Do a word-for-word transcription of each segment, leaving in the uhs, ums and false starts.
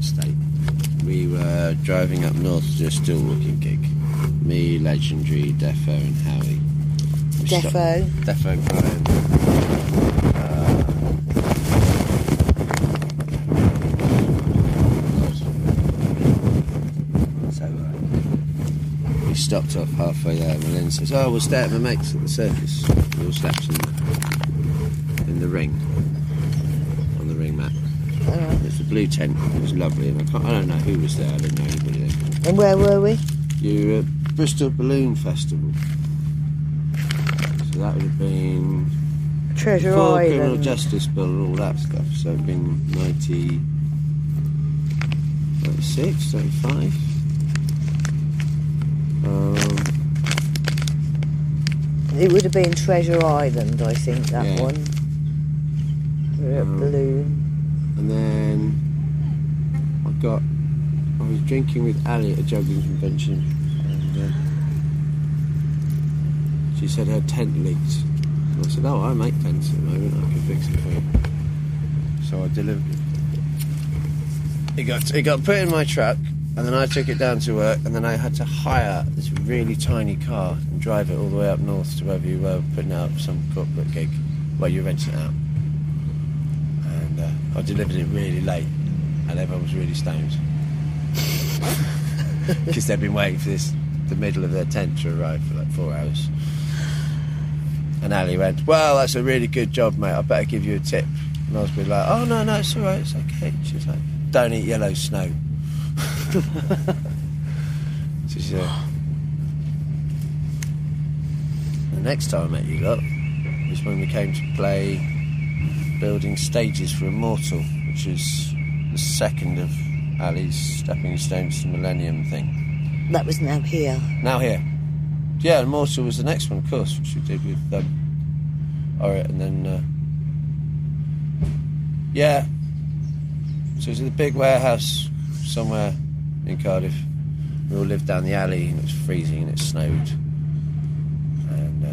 State. We were driving up north to do a still walking gig. Me, Legendary, Defo and Howie. We Defo? stopped, Defo Brian. Uh, so uh, we stopped off halfway there and Lynn says, oh, we'll stay at my mate's at the circus. We all slept in the, in the ring. On the ring mat. Alright. It's a blue tent. It was lovely, and I, can't, I don't know who was there. I didn't know anybody there. And where were we? You were at Bristol Balloon Festival, so that would have been Treasure before Island. criminal justice bill and all that stuff. So it'd been ninety, ninety-six, ninety-five. Um, It would have been Treasure Island, I think, that Yeah. one. We were at Um, Balloon. And then I got, I was drinking with Ali at a juggling convention, and uh, she said her tent leaked. And I said, oh, I make tents at the moment, I can fix it for you. So I delivered it. It got, it got put in my truck, and then I took it down to work, and then I had to hire this really tiny car and drive it all the way up north to wherever you were putting out some corporate gig where you rented it out. And uh, I delivered it really late, and everyone was really stoned because they'd been waiting for this, the middle of their tent to arrive for like four hours. And Ali went, well, that's a really good job, mate, I better give you a tip. And I was really like, oh no, no, it's alright, it's okay. She was like, don't eat yellow snow. So she said, the next time I met you lot was when we came to play building stages for Immortal, which is the second of Ali's Stepping Stones to Millennium thing. That was Now Here. Now Here. Yeah, Immortal was the next one, of course, which we did with um, Orrit, and then uh, yeah. So it was in the big warehouse somewhere in Cardiff. We all lived down the alley, and it was freezing and it snowed. And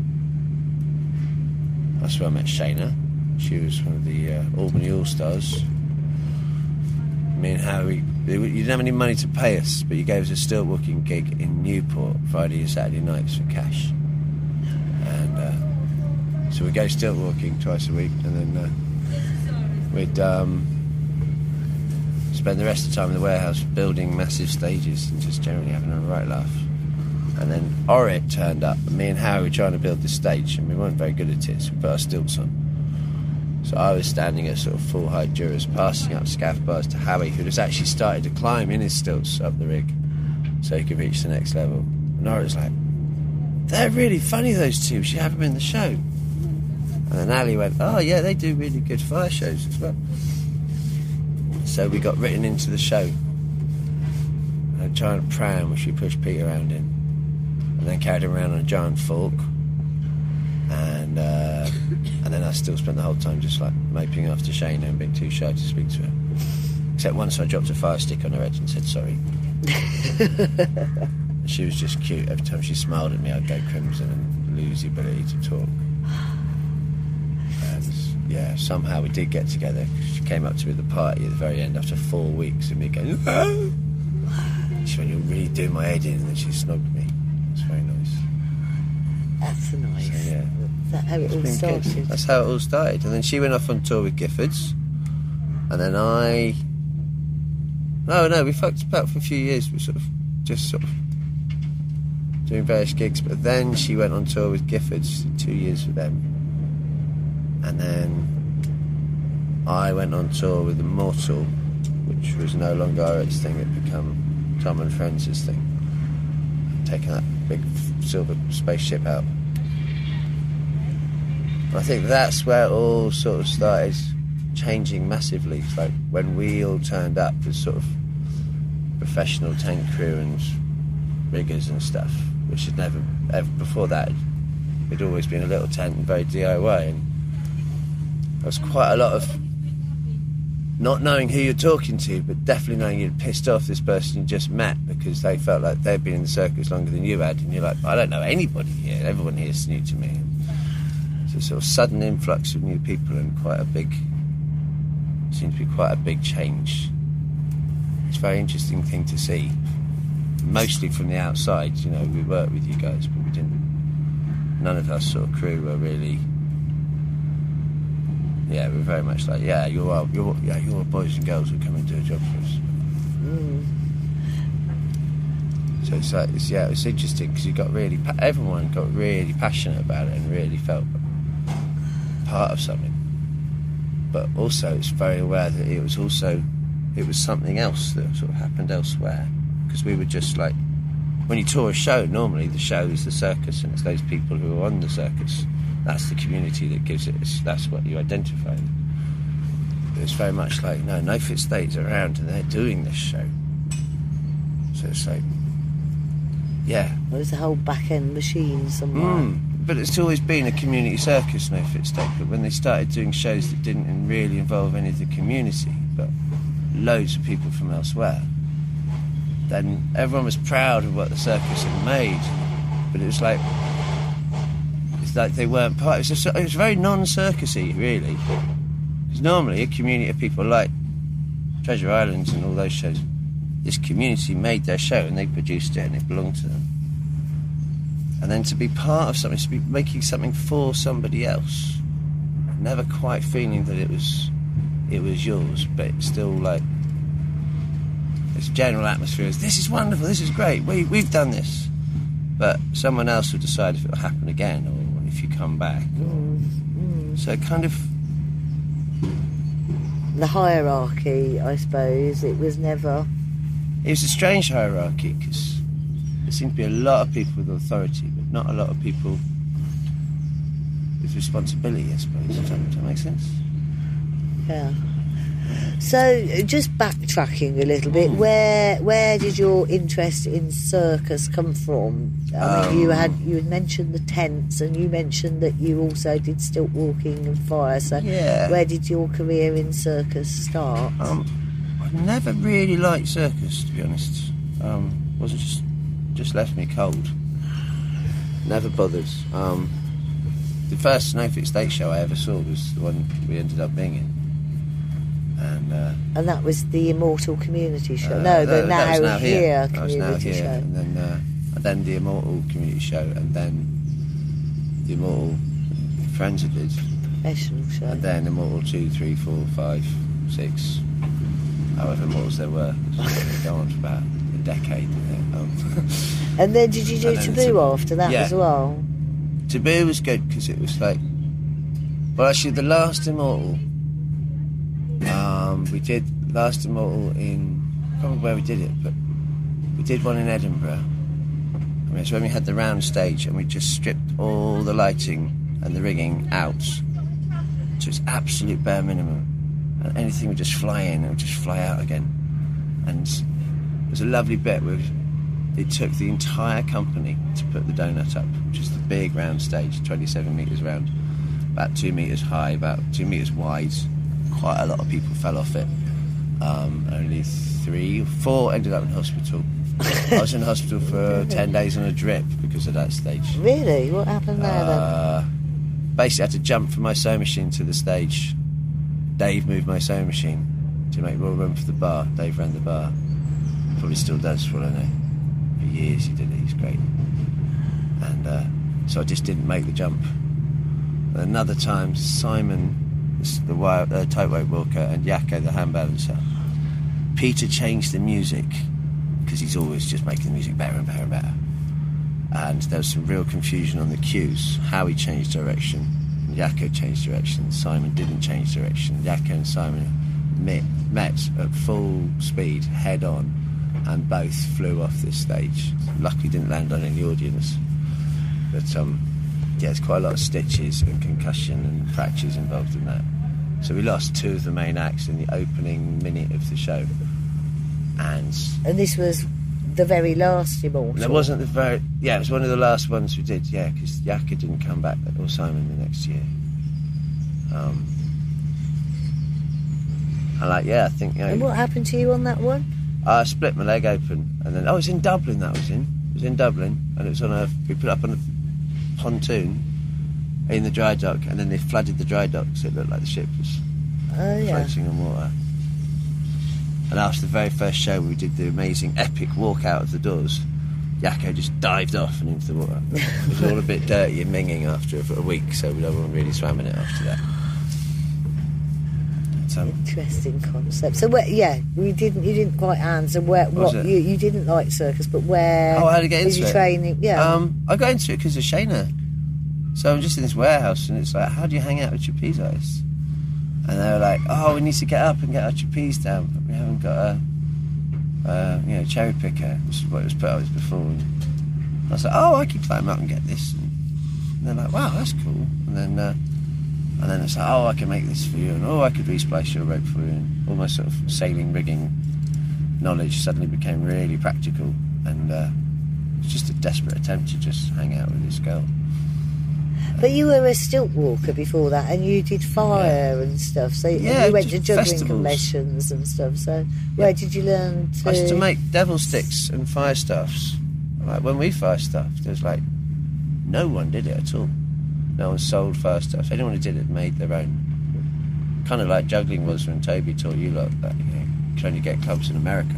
uh, that's where I met Shayna. She was one of the uh, Albany All-Stars. Me and Harry, you didn't have any money to pay us, but you gave us a still walking gig in Newport Friday and Saturday nights for cash. And uh, so we go still walking twice a week, and then uh, we'd um, spend the rest of the time in the warehouse building massive stages and just generally having a right laugh. And then Orrit turned up, and me and Harry were trying to build the stage, and we weren't very good at it, so we put our stilts on. So I was standing at sort of full height Duras, passing up scaff bars to Howie, who was actually started to climb in his stilts up the rig so he could reach the next level. And Orrit was like, they're really funny, those two, we should have them in the show. And then Ali went, oh yeah, they do really good fire shows as well. So we got written into the show. A giant pram which we pushed Pete around in, and then carried him around on a giant fork. And uh, and then I still spent the whole time just like moping after Shayna and being too shy to speak to her. Except once I dropped a fire stick on her head and said sorry. And she was just cute. Every time she smiled at me, I'd go crimson and lose the ability to talk. And yeah, somehow we did get together. She came up to me at the party at the very end after four weeks of me going, oh! She went, you're really doing my head in, and then she snogged me. It's very nice. That's nice. So, yeah. Is that how it all Been started? good. That's how it all started. And then she went off on tour with Giffords. And then I... No, no, we fucked about for a few years. We sort of, just sort of doing various gigs. But then she went on tour with Giffords, two years with them. And then I went on tour with Immortal, which was no longer Orrit's thing. It became Tom and Friends' thing. Taking that big silver spaceship out. I think that's where it all sort of started changing massively. It's like when we all turned up as sort of professional tank crew and riggers and stuff, which had never, ever before that, it'd always been a little tent and very D I Y. And there was quite a lot of not knowing who you're talking to, but definitely knowing you'd pissed off this person you just met because they felt like they'd been in the circus longer than you had, and you're like, I don't know anybody here, everyone here is new to me. It's a sort of sudden influx of new people and quite a big, seems to be quite a big change very interesting thing to see. Mostly from the outside, you know, we worked with you guys, but we didn't. None of us sort of crew were really. Yeah, we were very much like, yeah, you're our, you're yeah, you're boys and girls who come and do a job for us. Mm. So it's like, it's, yeah, it's interesting because you got really, everyone got really passionate about it and really felt part of something. But also, it's very aware that it was also, it was something else that sort of happened elsewhere. Because we were just like, when you tour a show, normally the show is the circus and it's those people who are on the circus. That's the community that gives it, that's what you identify with. It's very much like, no, No Fit State's around and they're doing this show. So it's like, yeah. Well, there's a whole back-end machine somewhere. Mm, but it's always been a community circus, No Fit State. But when they started doing shows that didn't really involve any of the community, but loads of people from elsewhere, then everyone was proud of what the circus had made. But it was like, it's like they weren't part. It was, just, it was very non-circusy, really. Because normally a community of people like Treasure Islands and all those shows, this community made their show and they produced it and it belonged to them. And then to be part of something, to be making something for somebody else, never quite feeling that it was it was yours, but it's still like this general atmosphere is, this is wonderful, this is great, we, we've done this. But someone else will decide if it will happen again or if you come back. Or, Mm, mm. so kind of... The hierarchy, I suppose, it was never... It was a strange hierarchy because there seemed to be a lot of people with authority, but not a lot of people with responsibility, I suppose. Does that, does that make sense? Yeah. So, just backtracking a little bit, Mm. where where did your interest in circus come from? I mean, you Um, had you had mentioned the tents, and you mentioned that you also did stilt walking and fire. So, Yeah. where did your career in circus start? Um, I've never really liked circus, to be honest. Um, wasn't just just left me cold. Never bothered. Um, the first No Fit State show I ever saw was the one we ended up being in. And, uh, And that was the Immortal Community Show. uh, no, the that- now, that was now here, here. That was Community now here. Show. And then, uh, and then the Immortal Community Show, and then the Immortal Friends I did, Professional show. and then Immortal two, three, four, five, six, however Immortals there were. It go on for about a decade. Yeah. Um, And then did you do And then Taboo Tab- after that yeah. as well? Taboo was good because it was like, well, actually, the last Immortal, um, we did last Immortal in, I can't remember where we did it, but we did one in Edinburgh. I mean, it's when we had the round stage and we just stripped all the lighting and the rigging out to its absolute bare minimum, and anything would just fly in and would just fly out again. And there's a lovely bit where it took the entire company to put the donut up, which is the big round stage, twenty-seven metres round, about two metres high, about two metres wide. Quite a lot of people fell off it. Um, only three or four ended up in hospital. I was in hospital for ten days on a drip because of that stage. Really? What happened there Uh, basically, I had to jump from my sewing machine to the stage. Dave moved my sewing machine to make more room for the bar. Dave ran the bar. Probably still does, for all I know. For years he did it. He's great. And uh, so I just didn't make the jump. And another time, Simon, the wire, uh, tightrope walker, and Yakko, the hand balancer, Peter changed the music because he's always just making the music better and better and better. And there was some real confusion on the cues. Howie changed direction, and Yakko changed direction. Simon didn't change direction. Yakko and Simon met, met at full speed, head on, and both flew off this stage. Luckily didn't land on any audience. But um, yeah, there's quite a lot of stitches and concussion and fractures involved in that. So we lost two of the main acts in the opening minute of the show. And then? And this was the very last Immortal? it wasn't the very... Yeah, it was one of the last ones we did, yeah, because Yakko didn't come back, or Simon, the next year. Um, and like, yeah, I think, you know... And what happened to you on that one? I split my leg open, and then... Oh, it was in Dublin, that was in. It was in Dublin, and it was on a... We put it up on a pontoon in the dry dock, and then they flooded the dry dock, so it looked like the ship was Oh, yeah. floating on water. And after the very first show, we did the amazing epic walk out of the doors. Yakko just dived off and into the water. It was all a bit dirty and minging after a week, so no one really swam in it after that. So, interesting concept. So, where, yeah, we didn't. You didn't quite answer where. What, what you, you didn't like circus, but where? Oh, how to get into was your it? training? Yeah. Um, I got into it because of Shayna. So I'm just in this warehouse, and it's like, how do you hang out with trapeze artists? And they were like, oh, we need to get up and get our trapeze down, but we haven't got a, uh, you know, cherry picker, which is what it was put up as before. And I was like, oh, I can climb up and get this. And they're like, wow, that's cool. And then, uh, and then it's like, oh, I can make this for you, and oh, I could resplice your rope for you, and all my sort of sailing rigging knowledge suddenly became really practical, and uh, it's just a desperate attempt to just hang out with this girl. But you were a stilt walker before that, and you did fire yeah. and stuff. So yeah, you went to juggling festivals. conventions and stuff. So where did you learn to? I used to make devil sticks and fire stuffs. Like when we fire stuffed, there's like no one did it at all. No one sold fire stuff. Anyone who did it made their own. Kind of like juggling was when Toby taught you lot that, you know, you can only get clubs in America.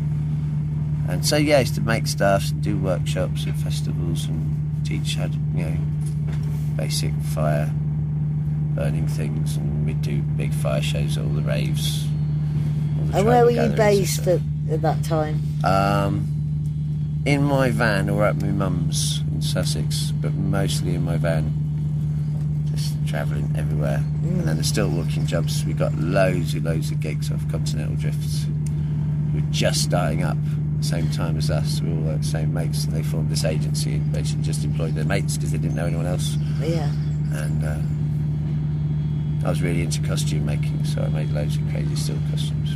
And so yeah, I used to make stuff and do workshops at festivals and teach how to, you know, basic fire burning things, and we'd do big fire shows at all the raves. All the and where were tribal you gatherings based and at, at that time? Um, in my van or at my mum's in Sussex, but mostly in my van, just travelling everywhere. Mm. And then the stilt walking jobs, we got loads and loads of gigs off Continental Drifts. We were just starting up at the same time as us. We were all like the same mates, and they formed this agency and basically just employed their mates because they didn't know anyone else. Yeah. And uh, I was really into costume making, so I made loads of crazy stilt costumes.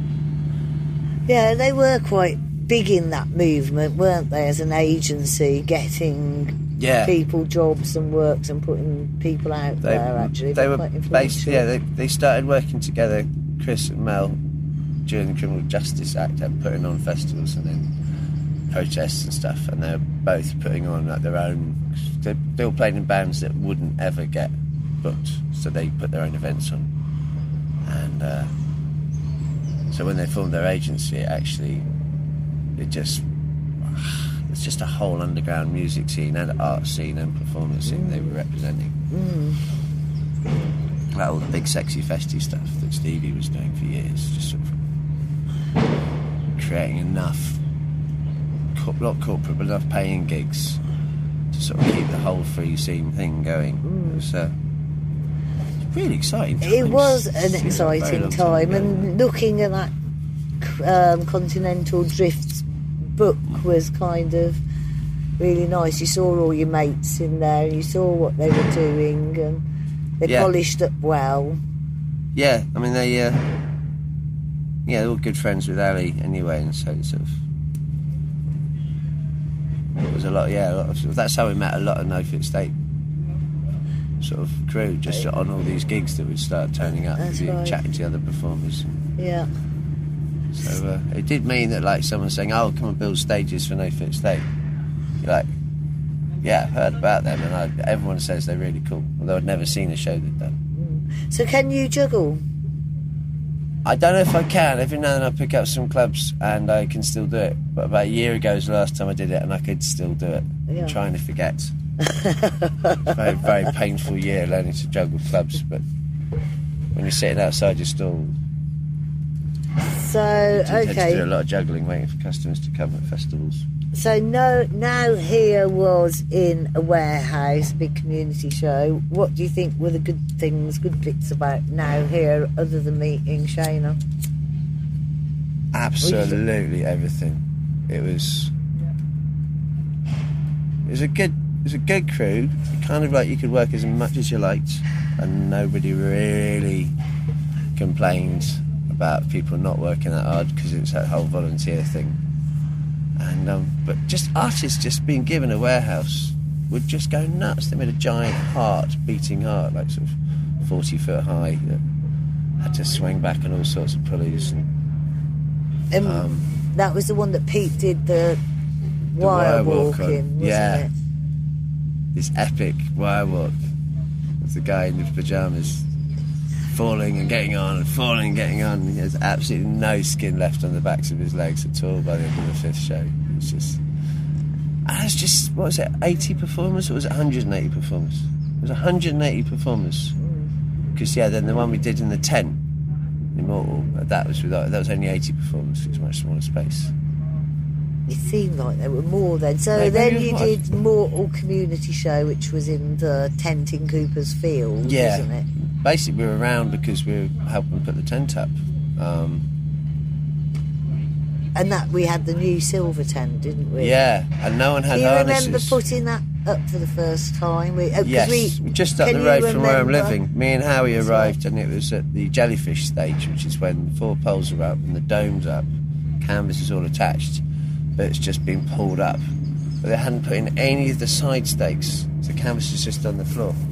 Yeah, they were quite big in that movement, weren't they, as an agency, getting yeah. people jobs and works and putting people out they, there, actually. They They're were quite based, influential. yeah, they, they started working together, Chris and Mel, during the Criminal Justice Act, and putting on festivals and then protests and stuff, and they were both putting on like their own. They, they were playing in bands that wouldn't ever get booked, so they put their own events on. And uh, so when they formed their agency, it actually, it just, it's just a whole underground music scene and art scene and performance scene mm. they were representing. Mm. Like all the big sexy festy stuff that Stevie was doing for years, just sort of creating enough, not corporate, but enough paying gigs to sort of keep the whole free scene thing going. Mm. It was uh, really exciting times. It was an Seems exciting like time, and looking at that um, Continental Drifts book was kind of really nice. You saw all your mates in there, and you saw what they were doing, and they yeah. polished up well. Yeah, I mean, they, uh, yeah, they're all good friends with Ali anyway, and so sort of, it was a lot, yeah, a lot of, that's how we met a lot of No Fit State sort of crew, just right. on all these gigs that would start turning up, and right. chatting to the other performers. Yeah. So uh, it did mean that, like, someone saying, oh, come and build stages for No Fit State. You're like, yeah, I've heard about them, and I, everyone says they're really cool, although I'd never seen a show they'd done. So can you juggle? I don't know if I can. Every now and then I pick up some clubs and I can still do it. But about a year ago was the last time I did it, and I could still do it. Yeah. I'm trying to forget. It's a very, very painful year learning to juggle clubs, but when you're sitting outside your stall, so you okay, tend to do a lot of juggling, waiting for customers to come at festivals. So no, now here was in a warehouse, big community show. What do you think were the good things, good bits about Now Here, other than meeting Shayna? Absolutely everything. It was, it was a good, it was a good crew. Kind of like you could work as much as you liked, and nobody really complained about people not working that hard, because it's that whole volunteer thing. And um, but just artists just being given a warehouse would just go nuts. They made a giant heart, beating heart, like sort of forty foot high, that had to swing back on all sorts of pulleys. And, um, um, that was the one that Pete did the, the wire, wire walk, walk in, wasn't yeah. it? This epic wire walk with the guy in his pyjamas falling and getting on and falling and getting on. There's absolutely no skin left on the backs of his legs at all by the end of the fifth show. It's just... And it's just, what was it, eighty performers or was it one hundred eighty performers? It was one hundred eighty performers. Because, yeah, then the one we did in the tent, Immortal, that was without, that was only eighty performers. It was a much smaller space. It seemed like there were more then. So Maybe then it you was. did Mortal Community Show, which was in the tent in Cooper's Field, Yeah. wasn't it? Basically, we were around because we were helping put the tent up. Um, And that we had the new silver tent, didn't we? yeah, and no one had Do you harnesses. remember putting that up for the first time? We, uh, 'cause Yes, we, just up can the you road from where I'm remember? living. Me and Howie That's arrived, right. and it was at the Jellyfish stage, which is when the four poles are up and the dome's up, canvas is all attached, but it's just been pulled up. But they hadn't put in any of the side stakes, so canvas is just on the floor.